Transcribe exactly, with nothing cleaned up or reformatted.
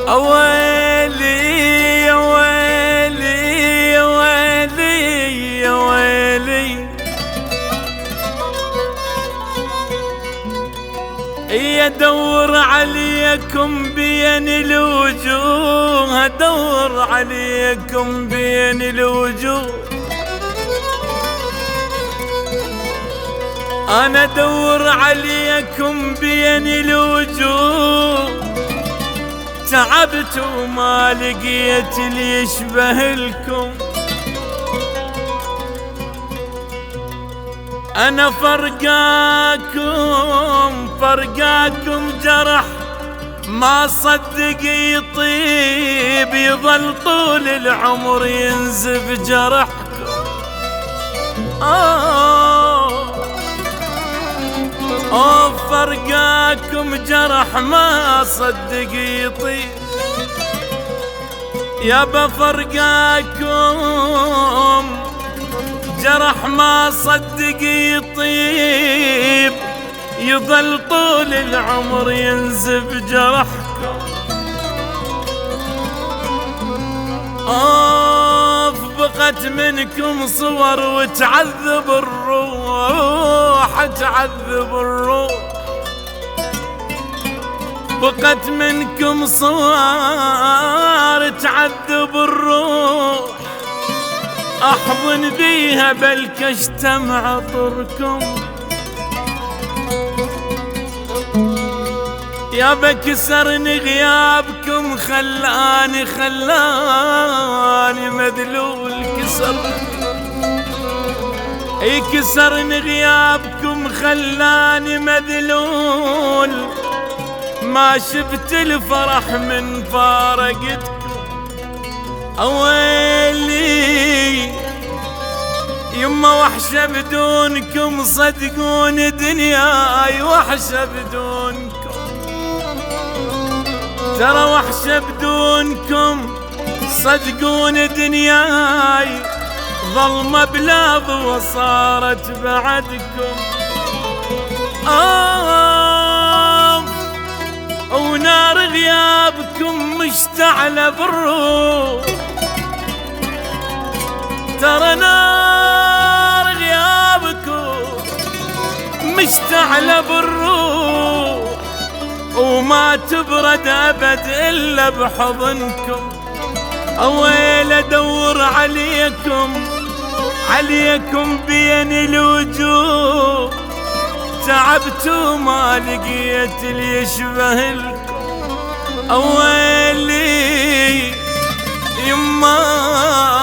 اويلي يا ويلي يا ويلي يا ويلي ادور عليكم بين الوجوه، ادور عليكم بين الوجوه، انا ادور عليكم بين الوجوه، تعبت وما لقيت اللي يشبه لكم. أنا فرقاكم فرقاكم جرح ما صدق يطيب، يظل طول العمر ينزف جرحكم. أوه أوه فرقاكم جرح ما صدق يطيب، يابا فرقاكم جرح ما صدق يطيب، يظل طول العمر ينزف جرحكم. اوف بقت منكم صور وتعذب الروح، تعذب الروح، بقت منكم صور تعذب الروح، احضن بيها بلك اشتم عطركم. يابا كسرني غيابكم، خلاني خلاني مذلول، كسرني اي كسرني غيابكم، خلاني مذلول، ما شفت الفرح من فارقتكم. اويلي يما وحشة بدونكم، صدقون دنياي وحشة بدونكم، ترى وحشة بدونكم، صدقون دنياي ظلمة بلاض وصارت بعدكم. آه ونار غيابكم مشتعلة بالروح، ترى نار غيابكم مشتعلة بالروح، وما تبرد أبد إلا بحضنكم. أويل أدور عليكم عليكم بين الوجوه، تعبت وما لقيت اللي يشبه لكم. أويلي يما